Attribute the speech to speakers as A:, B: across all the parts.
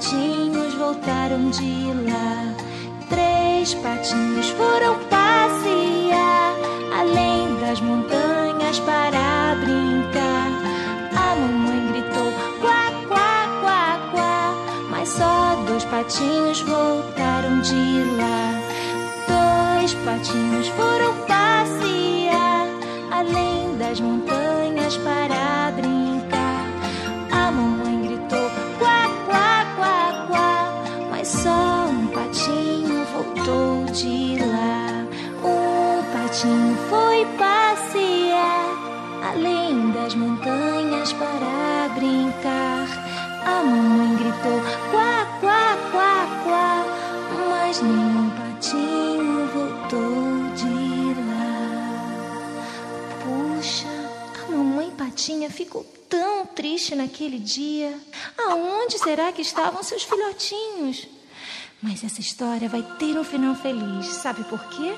A: patinhos voltaram de lá. 3 patinhos foram passear além das montanhas para brincar. A mamãe gritou quá, quá, quá, quá, mas só 2 patinhos voltaram de lá. 2 patinhos foram passear além das montanhas para brincar. A mamãe gritou quá, quá, quá, quá, mas só 1 patinho voltou de lá. 1 patinho foi passear além das montanhas para brincar. A mamãe gritou quá, quá, quá, quá, mas nenhum patinho voltou de lá. Puxa, a mamãe patinha ficou tão triste naquele dia. Aonde será que estavam seus filhotinhos? Mas essa história vai ter um final feliz. Sabe por quê?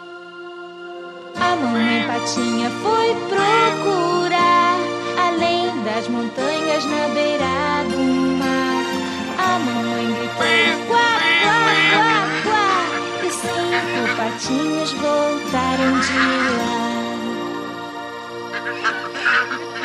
A: A mamãe patinha foi procurar além das montanhas na beira do mar. A mamãe gritou quá, quá, quá, quá, e 5 patinhos voltaram de lá.